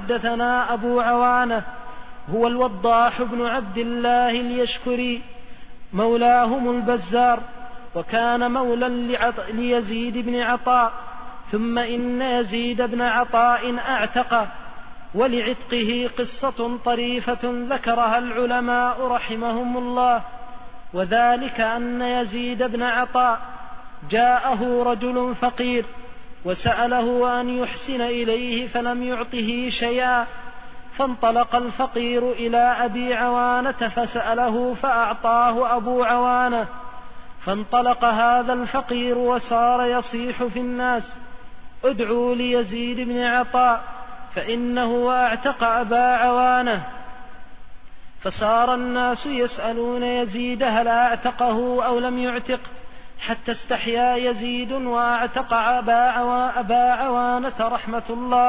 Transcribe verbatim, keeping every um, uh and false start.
حدثنا أبو عوانة هو الوضاح بن عبد الله اليشكري مولاهم البزار، وكان مولى ليزيد بن عطاء، ثم إن يزيد بن عطاء أعتقه، ولعتقه قصة طريفة ذكرها العلماء رحمهم الله، وذلك أن يزيد بن عطاء جاءه رجل فقير وسأله أن يحسن إليه فلم يعطه شيئا، فانطلق الفقير إلى أبي عوانة فسأله فأعطاه أبو عوانة، فانطلق هذا الفقير وصار يصيح في الناس: ادعوا ليزيد بن عطاء فإنه أعتق أبا عوانة. فصار الناس يسألون يزيد هل أعتقه أو لم يعتق، حتى استحيا يزيد وأعتق أبا عوانة رحمة الله